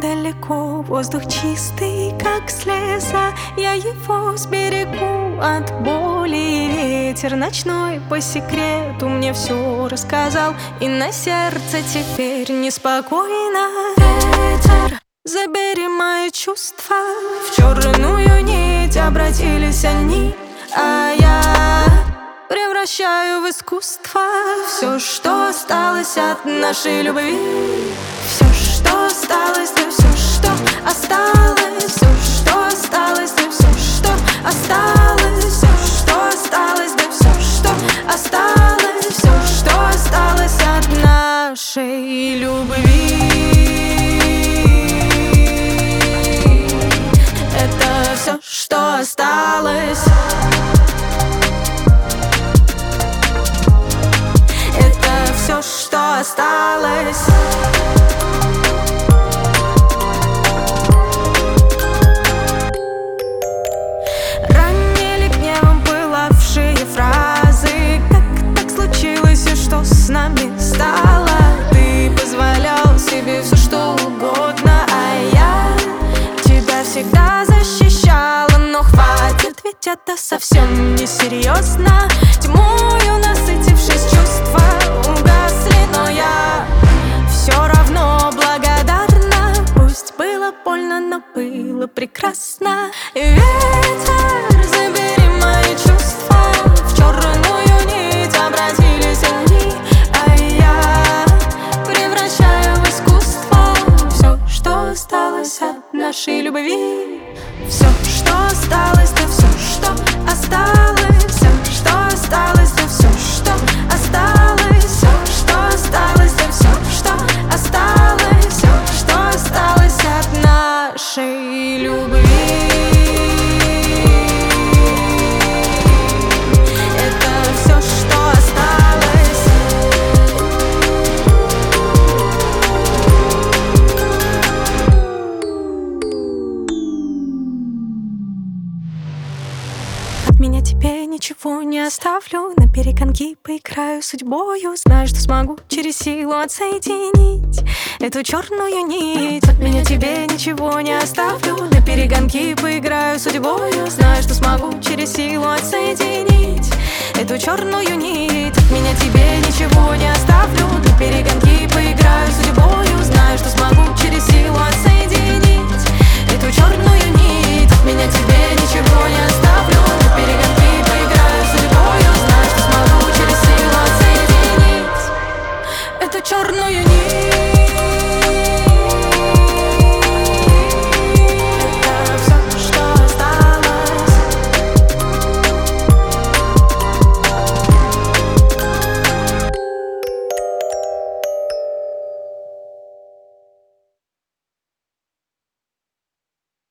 далеко, воздух чистый, как слеза. Я его сберегу от боли, и ветер ночной по секрету мне все рассказал. И на сердце теперь неспокойно. Ветер, забери мои чувства, в черную нить обратились они, а я превращаю в искусство все, что осталось от нашей любви. Все, что осталось, да все, что осталось. Все, что осталось, да все, что осталось. Все, что осталось, да все, что осталось. Все, что осталось от нашей любви. Это все, что осталось. Это все, что осталось. Ранили гневом пылавшие фразы. Как так случилось и что с нами стало? Ты позволял себе все что угодно, а я тебя всегда защищала. Но хватит, ведь это совсем не серьезно. Тьмою насытившись, чувства угасли, но я все равно благодарна. Пусть было больно, но было прекрасно. Ветер, забери мои чувства, в черную нить обратились они, а я превращаю в искусство все, что осталось от нашей любви. Все, что осталось, да все, что осталось. Все, что осталось, да все, что осталось. Все, что осталось, да все, что осталось. Все, что осталось от нашей любви. Это все, что осталось. От меня тебе ничего не оставлю, на перегонки поиграю судьбою. Знаю, что смогу через силу отсоединить эту черную нить. От меня тебе ничего не оставлю, на перегонки поиграю судьбою. Знаю, что смогу через силу отсоединить эту черную нить. От меня тебе ничего не оставлю, на перегонки поиграю судьбою. Знаю,